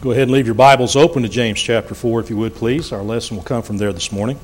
Go ahead and leave your Bibles open to James chapter 4, if you would, please. Our lesson will come from there this morning.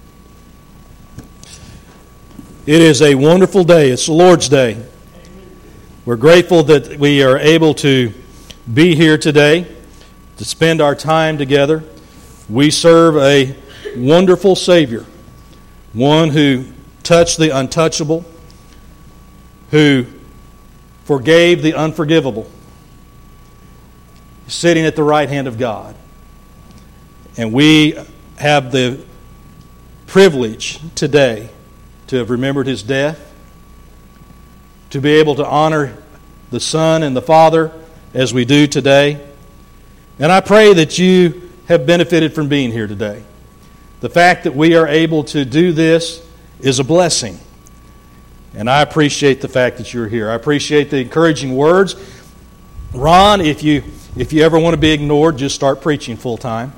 It is a wonderful day. It's the Lord's Day. We're grateful that we are able to be here today to spend our time together. We serve a wonderful Savior, one who touched the untouchable, who forgave the unforgivable, sitting at the right hand of God. And we have the privilege today to have remembered His death, to be able to honor the Son and the Father as we do today. And I pray that you have benefited from being here today. The fact that we are able to do this is a blessing. And I appreciate the fact that you're here. I appreciate the encouraging words. Ron, if you ever want to be ignored, just start preaching full time.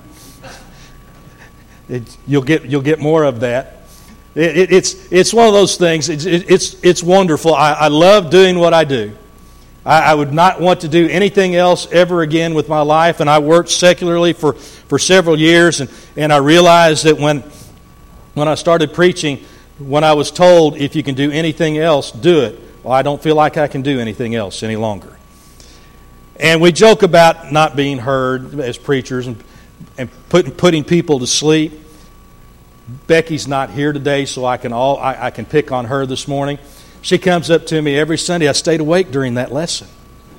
You'll get more of that. It's one of those things. It's wonderful. I love doing what I do. I would not want to do anything else ever again with my life. And I worked secularly for several years, and I realized that when I started preaching, when I was told, if you can do anything else, do it. Well, I don't feel like I can do anything else any longer. And we joke about not being heard as preachers and putting people to sleep. Becky's not here today, so I can pick on her this morning. She comes up to me every Sunday. I stayed awake during that lesson.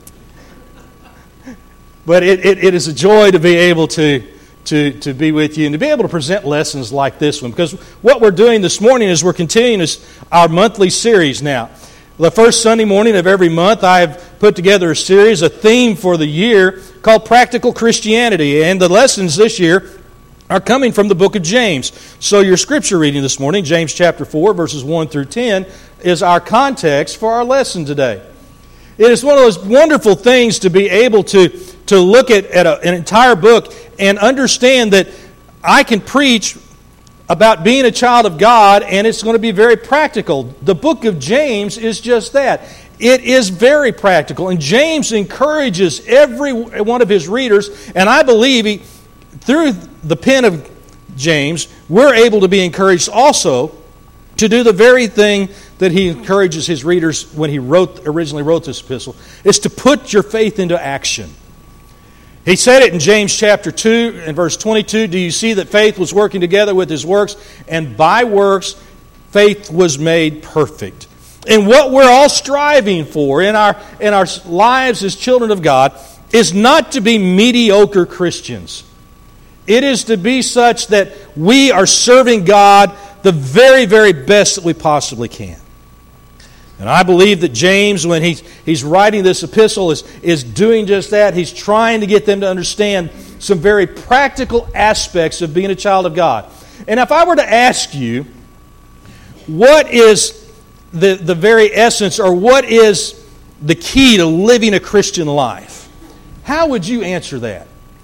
But it is a joy to be able to be with you and to be able to present lessons like this one. Because what we're doing this morning is we're continuing our monthly series now. The first Sunday morning of every month, I've put together a series, a theme for the year called Practical Christianity. And the lessons this year are coming from the book of James. So your scripture reading this morning, James chapter 4, verses 1 through 10, is our context for our lesson today. It is one of those wonderful things to be able to look at an entire book and understand that I can preach about being a child of God, and it's going to be very practical. The book of James is just that. It is very practical, and James encourages every one of his readers, and I believe through the pen of James, we're able to be encouraged also to do the very thing that he encourages his readers when he originally wrote this epistle, is to put your faith into action. He said it in James chapter 2 and verse 22, do you see that faith was working together with his works, and by works faith was made perfect. And what we're all striving for in our lives as children of God is not to be mediocre Christians. It is to be such that we are serving God the very, very best that we possibly can. And I believe that James, when he's writing this epistle, is doing just that. He's trying to get them to understand some very practical aspects of being a child of God. And if I were to ask you, what is the very essence, or what is the key to living a Christian life, how would you answer that?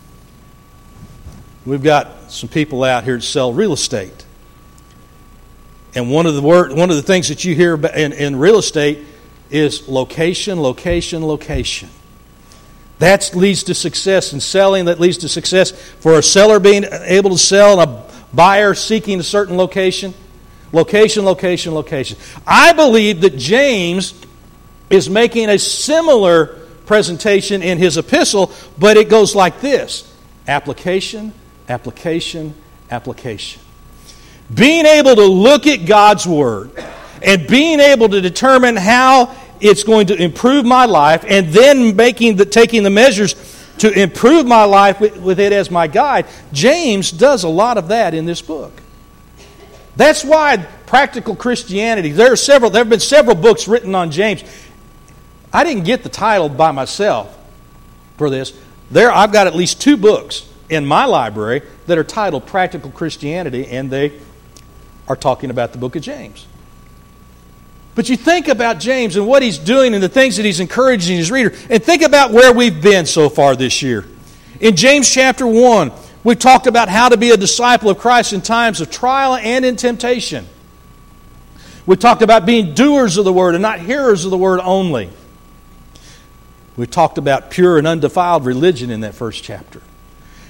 We've got some people out here that sell real estate. And one of the things that you hear in real estate is location, location, location. That leads to success in selling. That leads to success for a seller being able to sell and a buyer seeking a certain location. Location, location, location. I believe that James is making a similar presentation in his epistle, but it goes like this. Application, application, application. Being able to look at God's Word and being able to determine how it's going to improve my life, and then taking the measures to improve my life with it as my guide. James does a lot of that in this book. That's why Practical Christianity, there have been several books written on James. I didn't get the title by myself for this. I've got at least 2 books in my library that are titled Practical Christianity, and they are talking about the book of James. But you think about James and what he's doing and the things that he's encouraging his reader, and think about where we've been so far this year. In James chapter 1, we've talked about how to be a disciple of Christ in times of trial and in temptation. We talked about being doers of the Word and not hearers of the Word only. We talked about pure and undefiled religion in that first chapter.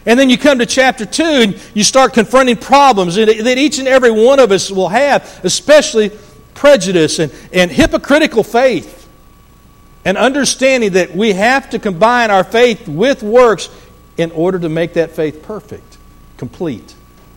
And then you come to chapter 2 and you start confronting problems that each and every one of us will have, especially prejudice and hypocritical faith. And understanding that we have to combine our faith with works in order to make that faith perfect, complete.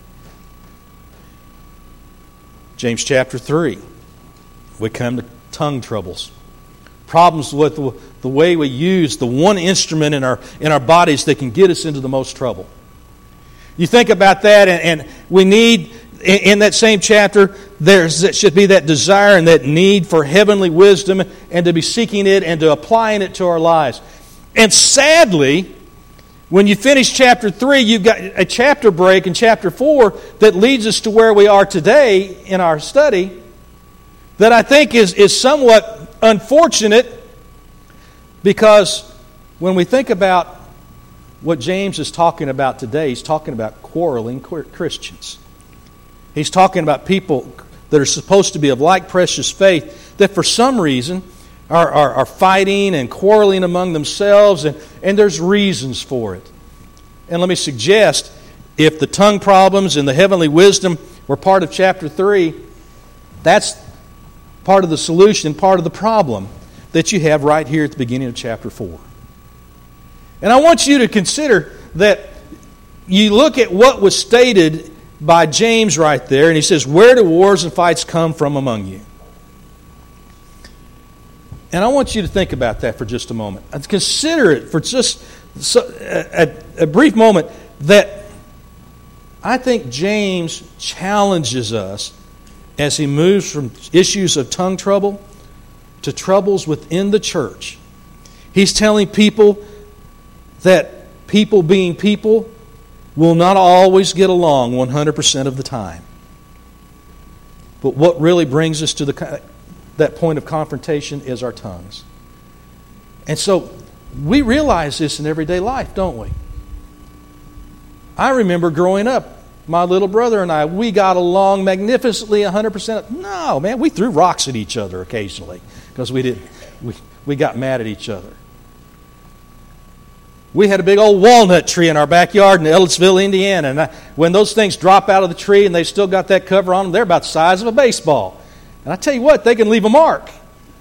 James chapter 3, we come to tongue troubles. Problems with the way we use the one instrument in our bodies that can get us into the most trouble. You think about that, and we need, in that same chapter, there should be that desire and that need for heavenly wisdom and to be seeking it and to applying it to our lives. And sadly, when you finish chapter 3, you've got a chapter break in chapter 4 that leads us to where we are today in our study that I think is somewhat unfortunate, because when we think about what James is talking about today, he's talking about quarreling Christians. He's talking about people that are supposed to be of like precious faith that for some reason are fighting and quarreling among themselves, and there's reasons for it. And let me suggest, if the tongue problems and the heavenly wisdom were part of chapter 3, that's part of the solution, part of the problem that you have right here at the beginning of chapter 4. And I want you to consider that you look at what was stated by James right there, and he says, "Where do wars and fights come from among you?" And I want you to think about that for just a moment. And consider it for just a brief moment, that I think James challenges us as he moves from issues of tongue trouble to troubles within the church. He's telling people that people being people will not always get along 100% of the time. But what really brings us to that point of confrontation is our tongues. And so we realize this in everyday life, don't we? I remember growing up, my little brother and I, we got along magnificently 100%. No, man, we threw rocks at each other occasionally because we got mad at each other. We had a big old walnut tree in our backyard in Ellisville, Indiana, and when those things drop out of the tree and they've still got that cover on them, they're about the size of a baseball. And I tell you what, they can leave a mark.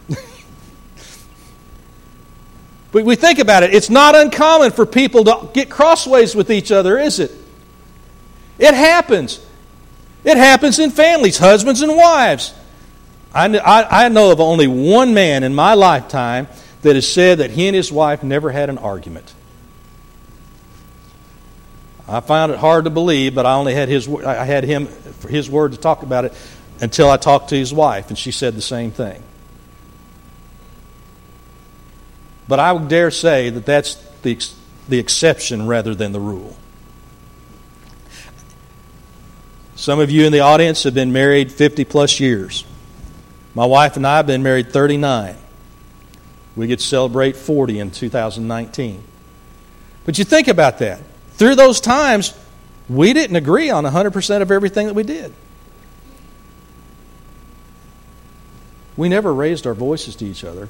But we think about it, it's not uncommon for people to get crossways with each other, is it? It happens. It happens in families, husbands and wives. I know of only one man in my lifetime that has said that he and his wife never had an argument. I found it hard to believe, but I had his word to talk about it until I talked to his wife, and she said the same thing. But I would dare say that that's the exception rather than the rule. Some of you in the audience have been married 50 plus years. My wife and I have been married 39. We get to celebrate 40 in 2019. But you think about that. Through those times, we didn't agree on 100% of everything that we did. We never raised our voices to each other.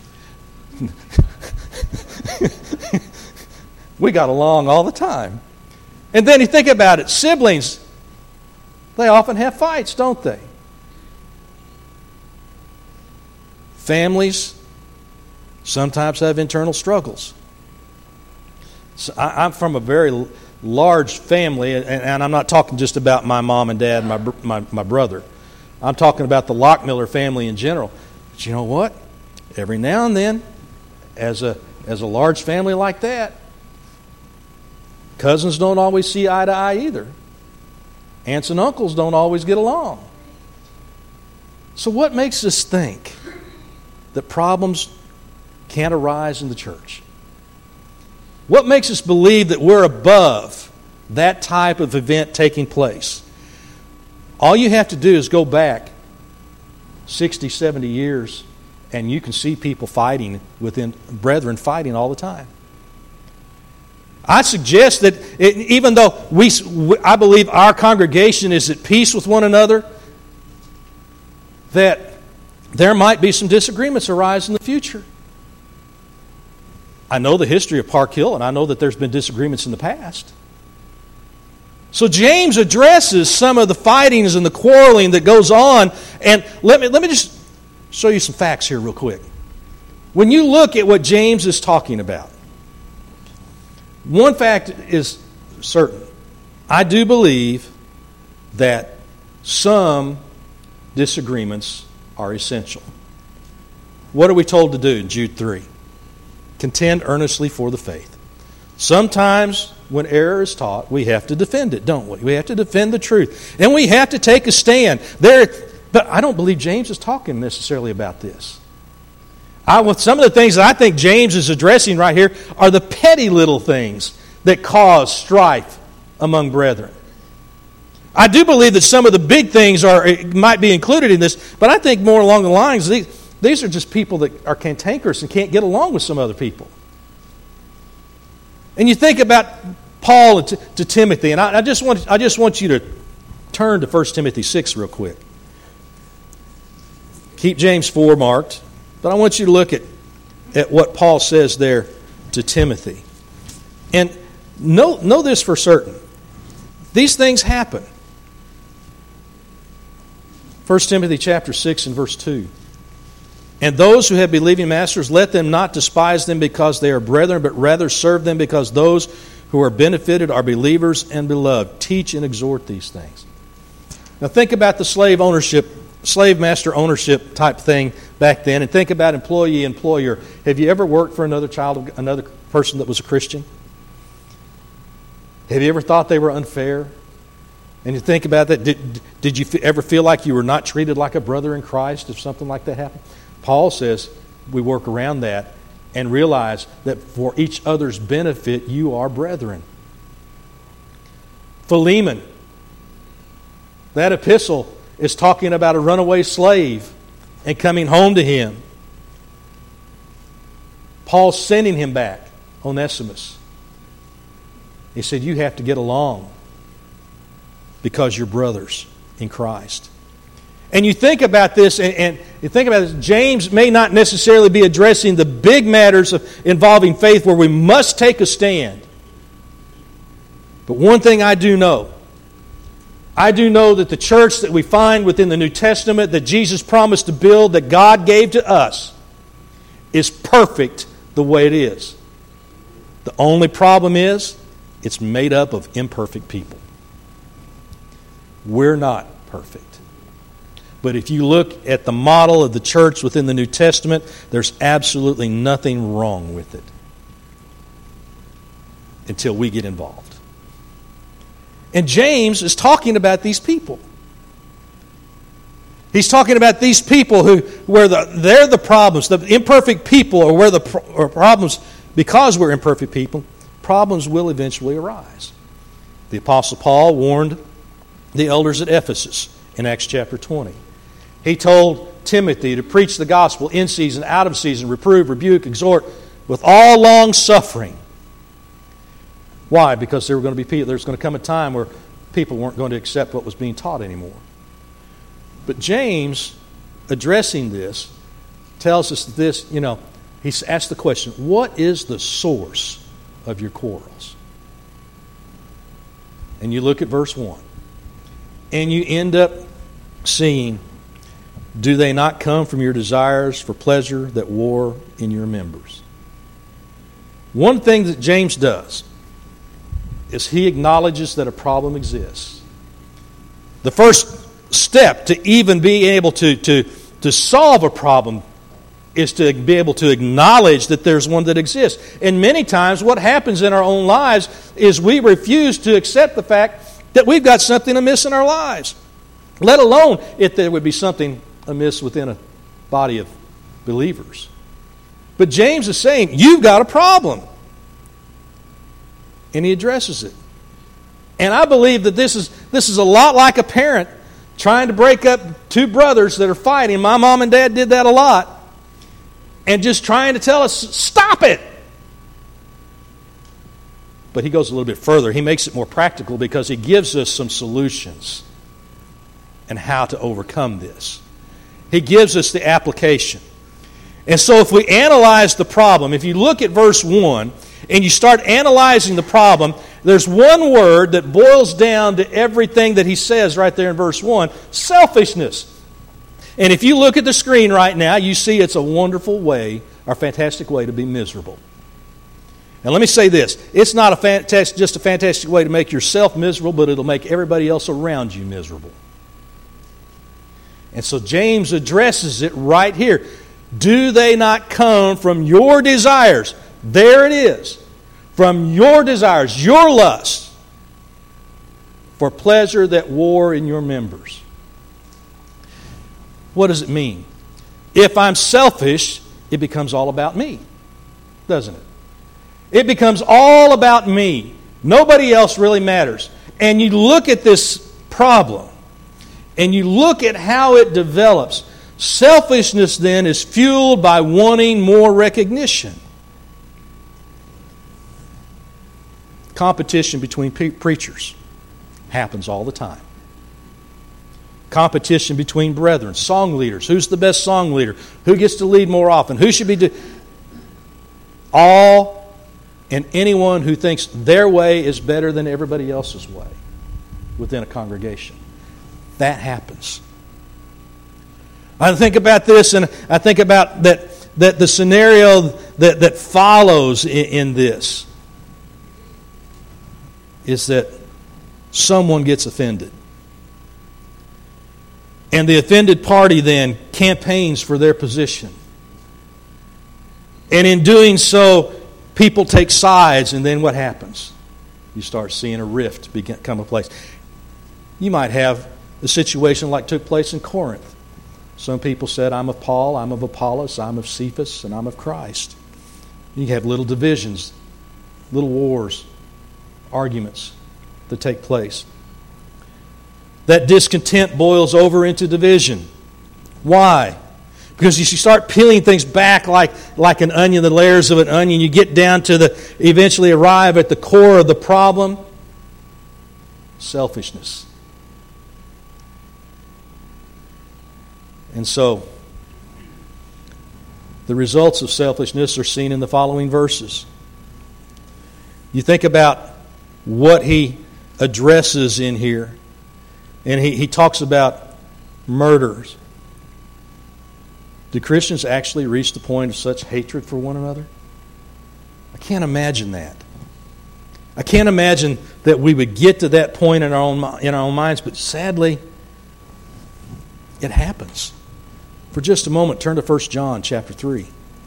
We got along all the time. And then you think about it, siblings, they often have fights, don't they? Families sometimes have internal struggles. So I'm from a very large family, and I'm not talking just about my mom and dad and my brother. I'm talking about the Lockmiller family in general. But you know what? Every now and then, as a large family like that, cousins don't always see eye to eye either. Aunts and uncles don't always get along. So what makes us think that problems can't arise in the church? What makes us believe that we're above that type of event taking place? All you have to do is go back 60, 70 years, and you can see people fighting within brethren fighting all the time. I suggest that even though I believe our congregation is at peace with one another, that there might be some disagreements arise in the future. I know the history of Park Hill, and I know that there's been disagreements in the past. So James addresses some of the fightings and the quarreling that goes on. And let me just show you some facts here real quick. When you look at what James is talking about, one fact is certain. I do believe that some disagreements are essential. What are we told to do in Jude 3? Contend earnestly for the faith. Sometimes when error is taught, we have to defend it, don't we? We have to defend the truth. And we have to take a stand. But I don't believe James is talking necessarily about this. Some of the things that I think James is addressing right here are the petty little things that cause strife among brethren. I do believe that some of the big things might be included in this, but I think more along the lines, these are just people that are cantankerous and can't get along with some other people. And you think about Paul to Timothy, and I just want you to turn to 1 Timothy 6 real quick. Keep James 4 marked, but I want you to look at what Paul says there to Timothy. And know this for certain. These things happen. 1 Timothy chapter 6 and verse 2. And those who have believing masters, let them not despise them because they are brethren, but rather serve them because those who are benefited are believers and beloved. Teach and exhort these things. Now think about the slave master ownership type thing back then, and think about employee-employer. Have you ever worked for another person that was a Christian? Have you ever thought they were unfair? And you think about that, did you ever feel like you were not treated like a brother in Christ if something like that happened? Paul says we work around that and realize that for each other's benefit, you are brethren. Philemon, that epistle is talking about a runaway slave and coming home to him. Paul's sending him back, Onesimus. He said, you have to get along because you're brothers in Christ. And you think about this, and you think about this, James may not necessarily be addressing the big matters involving faith where we must take a stand. But one thing I do know that the church that we find within the New Testament that Jesus promised to build, that God gave to us, is perfect the way it is. The only problem is, it's made up of imperfect people. We're not perfect. But if you look at the model of the church within the New Testament, there's absolutely nothing wrong with it until we get involved. And James is talking about these people. He's talking about these people where they're the problems. The imperfect people are where the problems, because we're imperfect people, problems will eventually arise. The Apostle Paul warned the elders at Ephesus in Acts chapter 20. He told Timothy to preach the gospel in season, out of season, reprove, rebuke, exhort with all long suffering. Why? Because there's going to come a time where people weren't going to accept what was being taught anymore. But James, addressing this, tells us this, he's asked the question, what is the source of your quarrels? And you look at verse 1, and you end up seeing, do they not come from your desires for pleasure that war in your members? One thing that James does is he acknowledges that a problem exists. The first step to even being able to solve a problem is to be able to acknowledge that there's one that exists. And many times what happens in our own lives is we refuse to accept the fact that we've got something amiss in our lives, let alone if there would be something amiss within a body of believers. But James is saying, you've got a problem. And he addresses it. And I believe that this is a lot like a parent trying to break up two brothers that are fighting. My mom and dad did that a lot. And just trying to tell us, stop it. But he goes a little bit further. He makes it more practical because he gives us some solutions and how to overcome this. He gives us the application. And so if we analyze the problem, if you look at verse 1 and you start analyzing the problem, There's one word that boils down to everything that he says right there in verse 1, selfishness. And if you look at the screen right now, you see it's a wonderful way, or fantastic way to be miserable. And let me say this, it's not just a fantastic way to make yourself miserable, but it'll make everybody else around you miserable. And so James addresses it right here. Do they not come from your desires? There it is. From your desires, your lusts, for pleasure that war in your members. What does it mean? If I'm selfish, it becomes all about me, doesn't it? It becomes all about me. Nobody else really matters. And you look at this problem, and you look at how it develops. Selfishness then is fueled by wanting more recognition. Competition between preachers happens all the time. Competition between brethren, song leaders. Who's the best song leader? Who gets to lead more often? Who should be... All and anyone who thinks their way is better than everybody else's way within a congregation. That happens. I think about this, and I think about that the scenario that follows in this is that someone gets offended. And the offended party then campaigns for their position. And in doing so, people take sides, and then what happens? You start seeing a rift come to place. You might have a situation like took place in Corinth. Some people said, I'm of Paul, I'm of Apollos, I'm of Cephas, and I'm of Christ. You have little divisions, little wars, arguments that take place. That discontent boils over into division. Why? Because you start peeling things back like an onion, the layers of an onion. You get down to eventually arrive at the core of the problem. Selfishness. And so, the results of selfishness are seen in the following verses. You think about what he addresses in here. And he talks about murders. Do Christians actually reach the point of such hatred for one another? I can't imagine that. I can't imagine that we would get to that point in our own minds, but sadly, it happens. For just a moment, turn to 1 John chapter 3.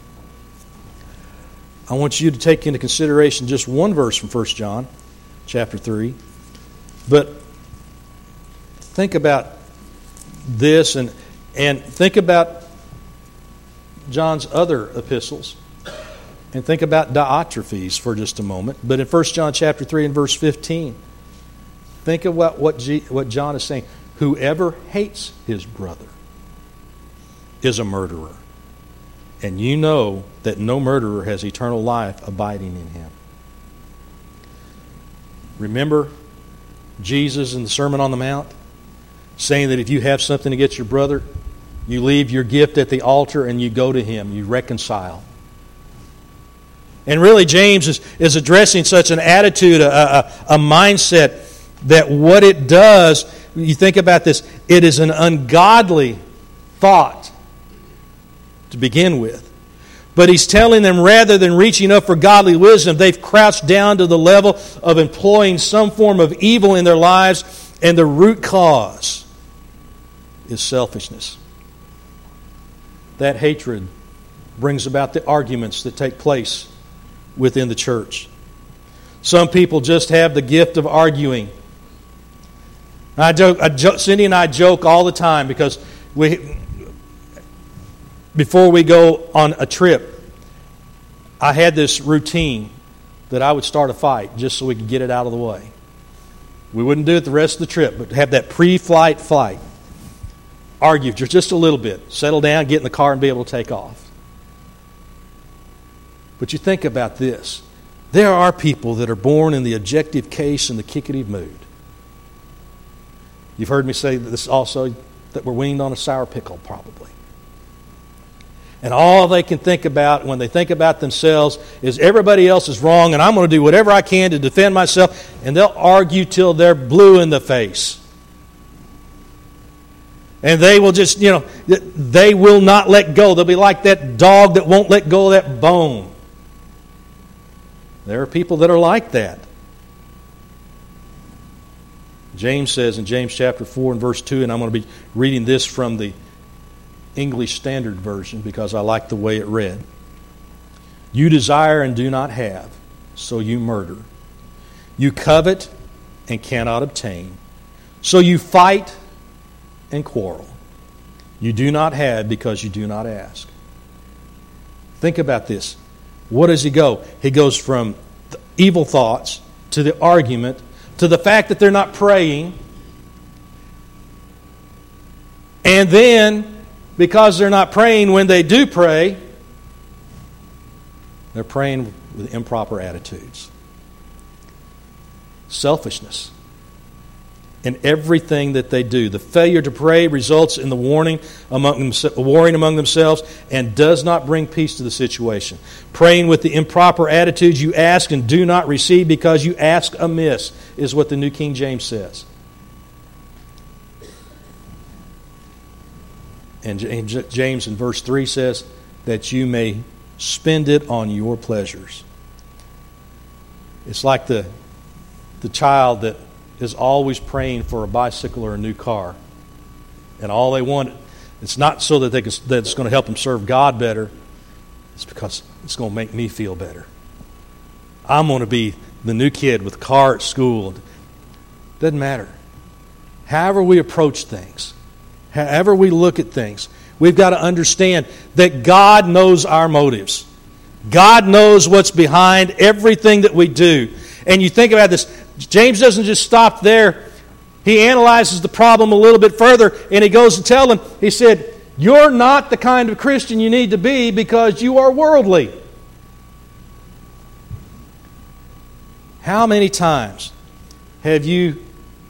I want you to take into consideration just one verse from 1 John chapter 3. But think about this and think about John's other epistles. And think about Diotrephes for just a moment. But in 1 John chapter 3 and verse 15, think of what John is saying. Whoever hates his brother is a murderer. And you know that no murderer has eternal life abiding in him. Remember Jesus in the Sermon on the Mount saying that if you have something against your brother, you leave your gift at the altar and you go to him, you reconcile. And really James is addressing such an attitude, a mindset, that what it does, you think about this, it is an ungodly thought to begin with. But he's telling them rather than reaching up for godly wisdom, they've crouched down to the level of employing some form of evil in their lives, and the root cause is selfishness. That hatred brings about the arguments that take place within the church. Some people just have the gift of arguing. Cindy and I joke all the time because before we go on a trip, I had this routine that I would start a fight just so we could get it out of the way. We wouldn't do it the rest of the trip, but have that pre-flight fight. Argue just a little bit. Settle down, get in the car, and be able to take off. But you think about this. There are people that are born in the objective case and the kickative mood. You've heard me say this also, that we're weaned on a sour pickle, probably. And all they can think about when they think about themselves is everybody else is wrong and I'm going to do whatever I can to defend myself. And they'll argue till they're blue in the face. And they will just, they will not let go. They'll be like that dog that won't let go of that bone. There are people that are like that. James says in James chapter 4 and verse 2, and I'm going to be reading this from the English Standard Version because I like the way it read. You desire and do not have, so you murder. You covet and cannot obtain, so you fight and quarrel. You do not have because you do not ask. Think about this. What does he go? He goes from the evil thoughts to the argument to the fact that they're not praying. And then, because they're not praying, when they do pray, they're praying with improper attitudes. Selfishness in everything that they do. The failure to pray results in the warring among themselves and does not bring peace to the situation. Praying with the improper attitudes, you ask and do not receive because you ask amiss, is what the New King James says. And James in verse 3 says that you may spend it on your pleasures. It's like the child that is always praying for a bicycle or a new car. And all they want, it's not so that that it's going to help them serve God better. It's because it's going to make me feel better. I'm going to be the new kid with a car at school. Doesn't matter. However we approach things, however we look at things, we've got to understand that God knows our motives. God knows what's behind everything that we do. And you think about this, James doesn't just stop there. He analyzes the problem a little bit further, and he goes to tell them, he said, you're not the kind of Christian you need to be because you are worldly. How many times have you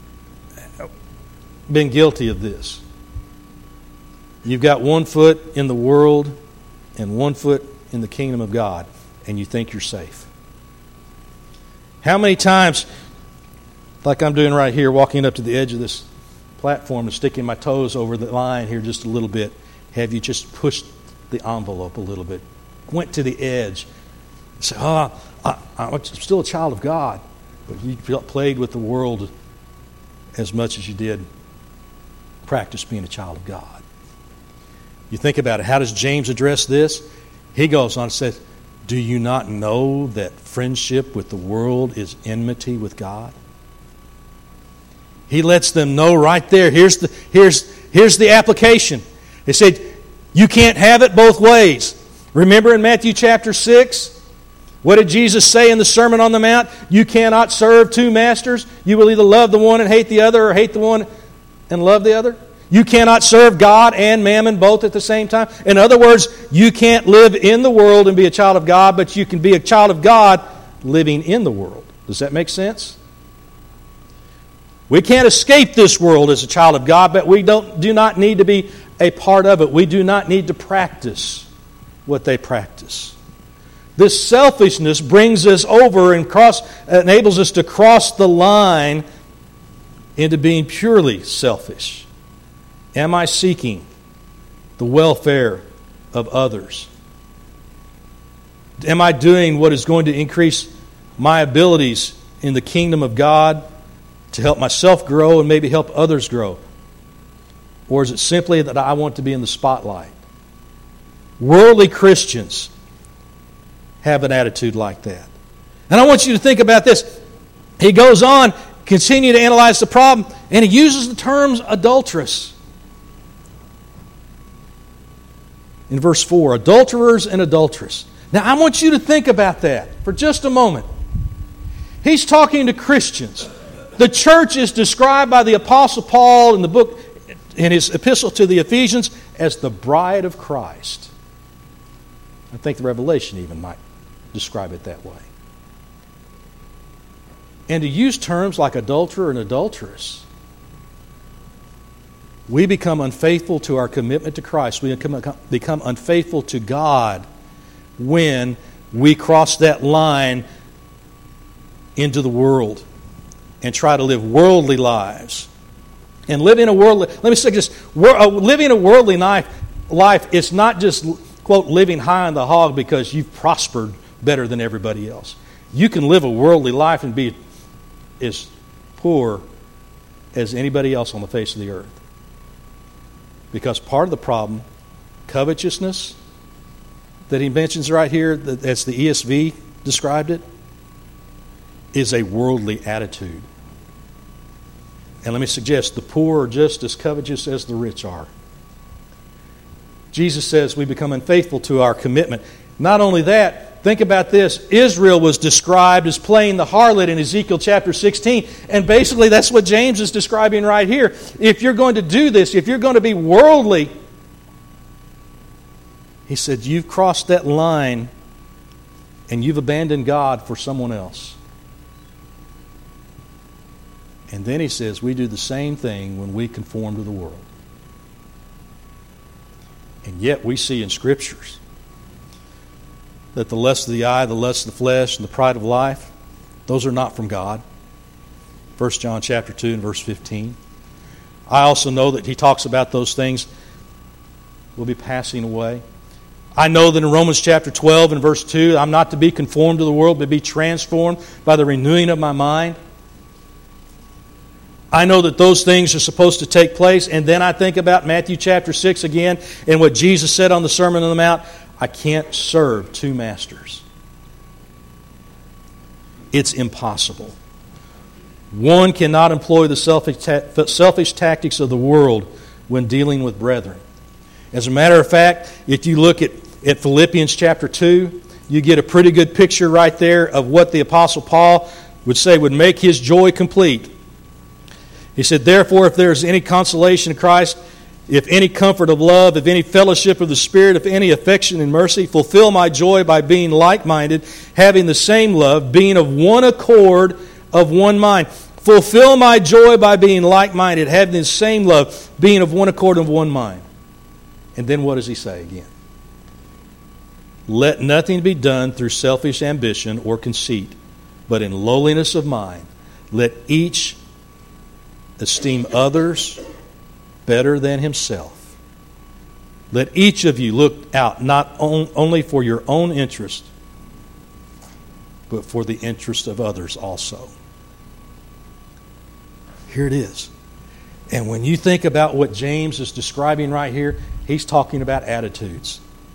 been guilty of this? You've got one foot in the world and one foot in the kingdom of God, and you think you're safe. How many times, like I'm doing right here, walking up to the edge of this platform and sticking my toes over the line here just a little bit, have you just pushed the envelope a little bit, went to the edge, and said, I'm still a child of God, but you played with the world as much as you did practice being a child of God. You think about it. How does James address this? He goes on and says, do you not know that friendship with the world is enmity with God? He lets them know right there. Here's the application. He said, you can't have it both ways. Remember in Matthew chapter 6? What did Jesus say in the Sermon on the Mount? You cannot serve two masters. You will either love the one and hate the other, or hate the one and love the other. You cannot serve God and mammon both at the same time. In other words, you can't live in the world and be a child of God, but you can be a child of God living in the world. Does that make sense? We can't escape this world as a child of God, but we do not need to be a part of it. We do not need to practice what they practice. This selfishness brings us over and enables us to cross the line into being purely selfish. Am I seeking the welfare of others? Am I doing what is going to increase my abilities in the kingdom of God to help myself grow and maybe help others grow? Or is it simply that I want to be in the spotlight? Worldly Christians have an attitude like that. And I want you to think about this. He goes on, continue to analyze the problem, and he uses the terms adulterous. In verse 4, adulterers and adulteress. Now I want you to think about that for just a moment. He's talking to Christians. The church is described by the Apostle Paul in the book, in his epistle to the Ephesians, as the bride of Christ. I think the Revelation even might describe it that way. And to use terms like adulterer and adulteress, we become unfaithful to our commitment to Christ. We become unfaithful to God when we cross that line into the world and try to live worldly lives. And living a worldly, let me say this, living a worldly life is not just, quote, living high on the hog because you've prospered better than everybody else. You can live a worldly life and be as poor as anybody else on the face of the earth. Because part of the problem, covetousness, that he mentions right here, as the ESV described it, is a worldly attitude. And let me suggest, the poor are just as covetous as the rich are. Jesus says we become unfaithful to our commitment. Not only that, think about this. Israel was described as playing the harlot in Ezekiel chapter 16. And basically that's what James is describing right here. If you're going to do this, if you're going to be worldly, he said, you've crossed that line and you've abandoned God for someone else. And then he says, we do the same thing when we conform to the world. And yet we see in Scriptures that the lust of the eye, the lust of the flesh, and the pride of life, those are not from God. 1 John chapter 2 and verse 15. I also know that he talks about those things will be passing away. I know that in Romans chapter 12 and verse 2, I'm not to be conformed to the world, but be transformed by the renewing of my mind. I know that those things are supposed to take place, and then I think about Matthew chapter 6 again, and what Jesus said on the Sermon on the Mount, I can't serve two masters. It's impossible. One cannot employ the selfish tactics of the world when dealing with brethren. As a matter of fact, if you look at Philippians chapter 2, you get a pretty good picture right there of what the Apostle Paul would say would make his joy complete. He said, therefore, if there is any consolation in Christ, if any comfort of love, if any fellowship of the Spirit, if any affection and mercy, fulfill my joy by being like-minded, having the same love, being of one accord, of one mind. Fulfill my joy by being like-minded, having the same love, being of one accord, of one mind. And then what does he say again? Let nothing be done through selfish ambition or conceit, but in lowliness of mind, let each esteem others better than himself. Let each of you look out not only for your own interest, but for the interest of others also. Here it is. And when you think about what James is describing right here, he's talking about attitudes.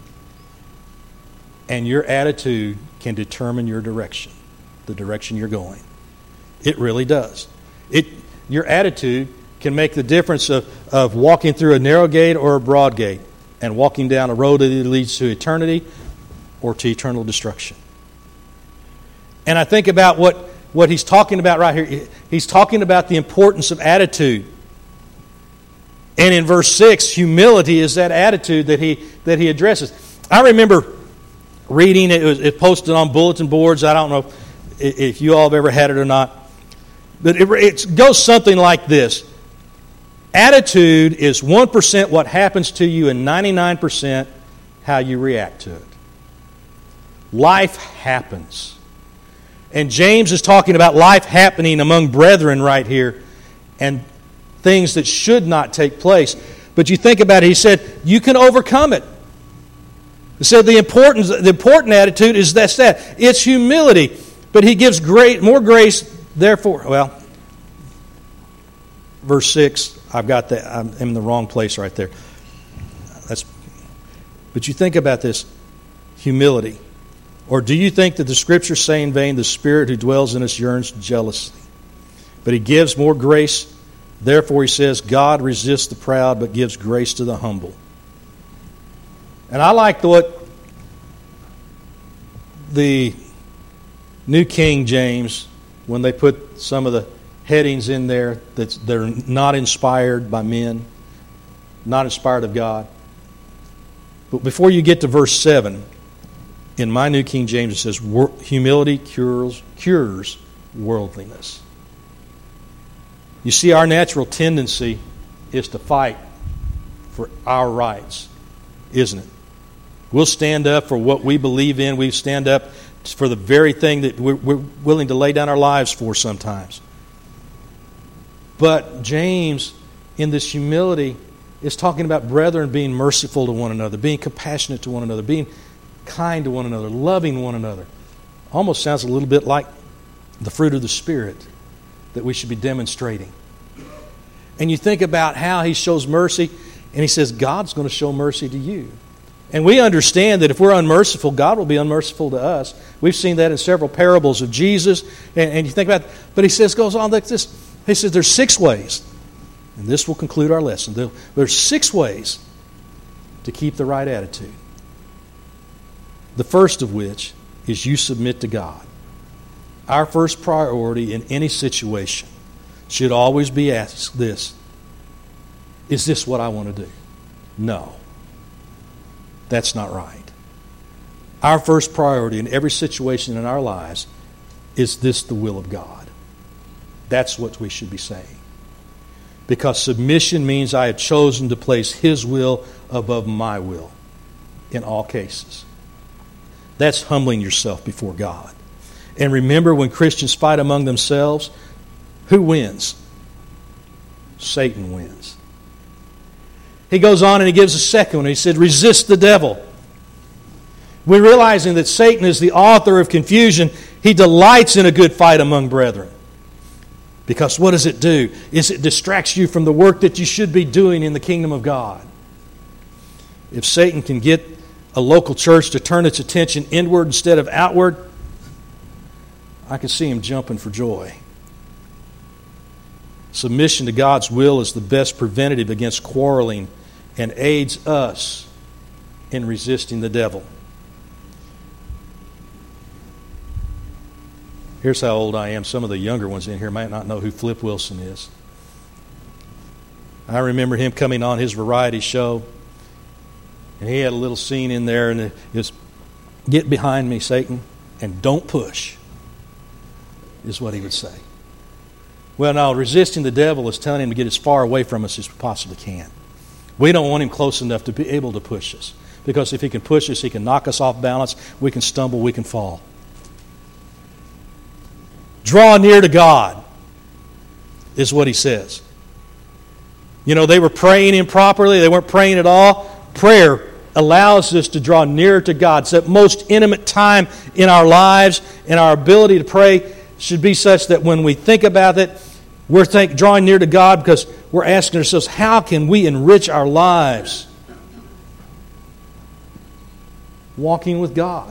And your attitude can determine your direction, the direction you're going. It really does. Your attitude can make the difference of walking through a narrow gate or a broad gate and walking down a road that leads to eternity or to eternal destruction. And I think about what he's talking about right here. He's talking about the importance of attitude. And in verse 6, humility is that attitude that he addresses. I remember reading, it was posted on bulletin boards. I don't know if you all have ever had it or not. But it goes something like this. Attitude is 1% what happens to you and 99% how you react to it. Life happens. And James is talking about life happening among brethren right here and things that should not take place. But you think about it, he said, you can overcome it. He said the important attitude is that. It's humility. But he gives more grace. Therefore, verse 6, I've got that. I'm in the wrong place right there. But you think about this, humility. Or do you think that the Scriptures say in vain, the Spirit who dwells in us yearns jealously? But he gives more grace. Therefore, he says, God resists the proud, but gives grace to the humble. And I like what the New King James, when they put some of the headings in there that they're not inspired by men, not inspired of God. But before you get to verse 7, in my New King James it says, humility cures worldliness. You see, our natural tendency is to fight for our rights, isn't it? We'll stand up for what we believe in. We stand up for the very thing that we're willing to lay down our lives for sometimes. But James, in this humility, is talking about brethren being merciful to one another, being compassionate to one another, being kind to one another, loving one another. Almost sounds a little bit like the fruit of the Spirit that we should be demonstrating. And you think about how he shows mercy, and he says God's going to show mercy to you. And we understand that if we're unmerciful, God will be unmerciful to us. We've seen that in several parables of Jesus. And you think about it. But he says, goes on like this. He says there's 6 ways. And this will conclude our lesson. There's 6 ways to keep the right attitude. The first of which is you submit to God. Our first priority in any situation should always be asked this: is this what I want to do? No. That's not right. Our first priority in every situation in our lives is this the will of God? That's what we should be saying. Because submission means I have chosen to place His will above my will in all cases. That's humbling yourself before God. And remember, when Christians fight among themselves, who wins? Satan wins. He goes on and he gives a second one. He said, resist the devil. We're realizing that Satan is the author of confusion. He delights in a good fight among brethren. Because what does it do? It distracts you from the work that you should be doing in the kingdom of God. If Satan can get a local church to turn its attention inward instead of outward, I can see him jumping for joy. Submission to God's will is the best preventative against quarreling and aids us in resisting the devil. Here's how old I am. Some of the younger ones in here might not know who Flip Wilson is. I remember him coming on his variety show, and he had a little scene in there, and it was, "Get behind me, Satan, and don't push," is what he would say. Well, no, resisting the devil is telling him to get as far away from us as we possibly can. We don't want him close enough to be able to push us. Because if he can push us, he can knock us off balance, we can stumble, we can fall. Draw near to God, is what he says. You know, they were praying improperly, they weren't praying at all. Prayer allows us to draw nearer to God. It's that most intimate time in our lives, and our ability to pray should be such that when we think about it, we're drawing near to God because we're asking ourselves, how can we enrich our lives? Walking with God.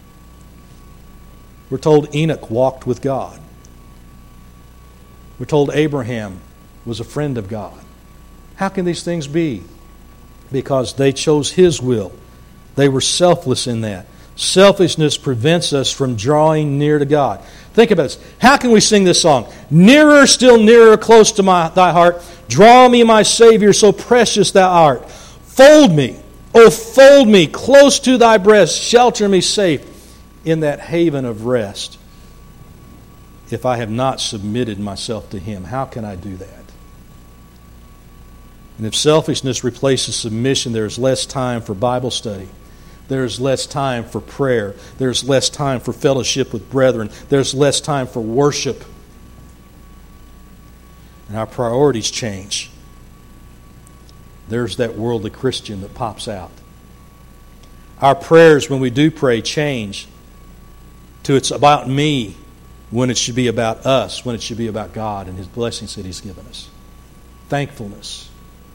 We're told Enoch walked with God. We're told Abraham was a friend of God. How can these things be? Because they chose His will. They were selfless in that. Selfishness prevents us from drawing near to God. Think about this. How can we sing this song? Nearer, still nearer, close to thy heart. Draw me, my Savior, so precious thou art. Fold me, oh fold me, close to thy breast. Shelter me safe in that haven of rest. If I have not submitted myself to Him, how can I do that? And if selfishness replaces submission, there is less time for Bible study. There's less time for prayer. There's less time for fellowship with brethren. There's less time for worship. And our priorities change. There's that worldly Christian that pops out. Our prayers, when we do pray, change to it's about me when it should be about us, when it should be about God and His blessings that He's given us. Thankfulness.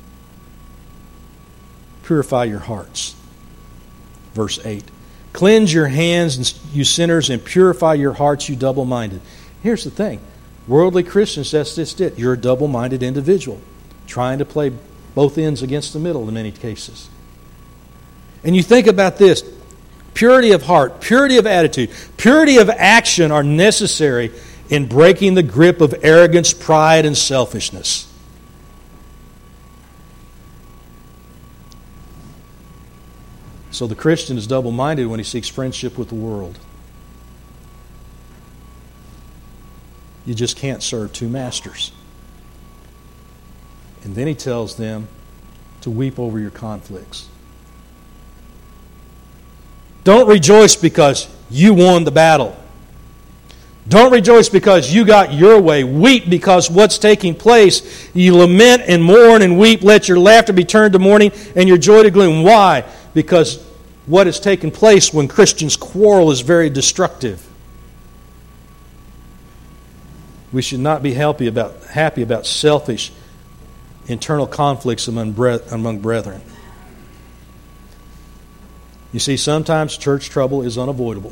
Purify your hearts. Verse 8. Cleanse your hands, you sinners, and purify your hearts, you double-minded. Here's the thing. Worldly Christians, that's just it. You're a double-minded individual, trying to play both ends against the middle in many cases. And you think about this. Purity of heart, purity of attitude, purity of action are necessary in breaking the grip of arrogance, pride, and selfishness. So the Christian is double-minded when he seeks friendship with the world. You just can't serve two masters. And then he tells them to weep over your conflicts. Don't rejoice because you won the battle. Don't rejoice because you got your way. Weep because what's taking place. You lament and mourn and weep. Let your laughter be turned to mourning and your joy to gloom. Why? Because what has taken place when Christians quarrel is very destructive. We should not be happy about selfish internal conflicts among brethren. You see, sometimes church trouble is unavoidable.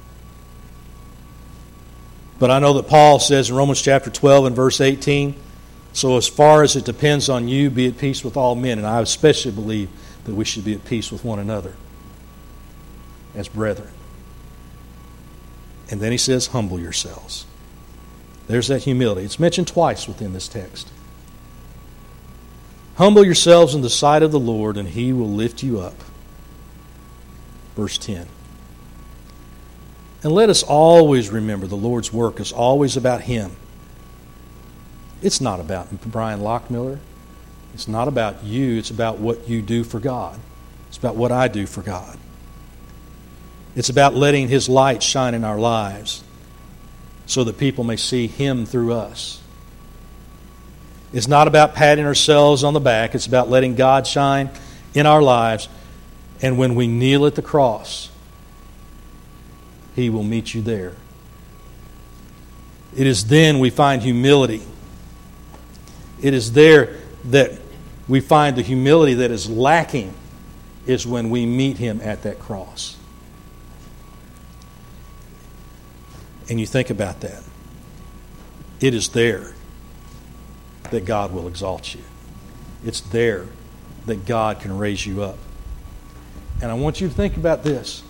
But I know that Paul says in Romans chapter 12 and verse 18, so as far as it depends on you, be at peace with all men. And I especially believe that we should be at peace with one another as brethren. And then he says, humble yourselves. There's that humility. It's mentioned twice within this text. Humble yourselves in the sight of the Lord, and He will lift you up. Verse 10. And let us always remember the Lord's work is always about Him. It's not about Brian Lockmiller. It's not about you. It's about what you do for God. It's about what I do for God. It's about letting His light shine in our lives so that people may see Him through us. It's not about patting ourselves on the back. It's about letting God shine in our lives. And when we kneel at the cross, He will meet you there. It is then we find humility. It is there that we find the humility that is lacking, is when we meet Him at that cross. And you think about that. It is there that God will exalt you. It's there that God can raise you up. And I want you to think about this.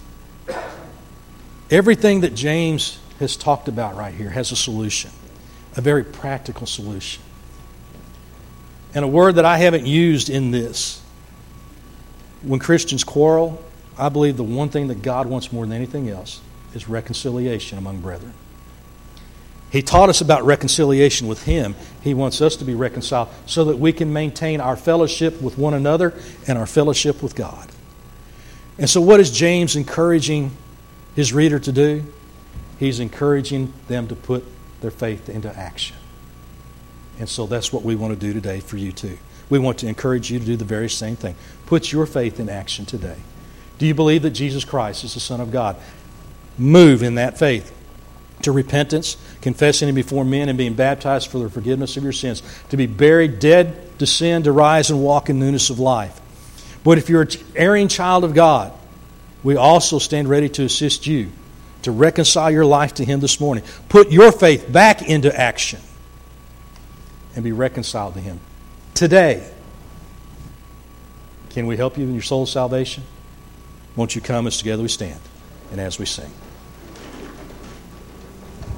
Everything that James has talked about right here has a solution, a very practical solution. And a word that I haven't used in this. When Christians quarrel, I believe the one thing that God wants more than anything else is reconciliation among brethren. He taught us about reconciliation with Him. He wants us to be reconciled so that we can maintain our fellowship with one another and our fellowship with God. And so what is James encouraging his reader to do? He's encouraging them to put their faith into action. And so that's what we want to do today for you too. We want to encourage you to do the very same thing. Put your faith in action today. Do you believe that Jesus Christ is the Son of God? Move in that faith to repentance, confessing Him before men and being baptized for the forgiveness of your sins, to be buried, dead to sin, to rise and walk in newness of life. But if you're an erring child of God, we also stand ready to assist you to reconcile your life to Him this morning. Put your faith back into action and be reconciled to Him today. Can we help you in your soul's salvation? Won't you come as together we stand and as we sing?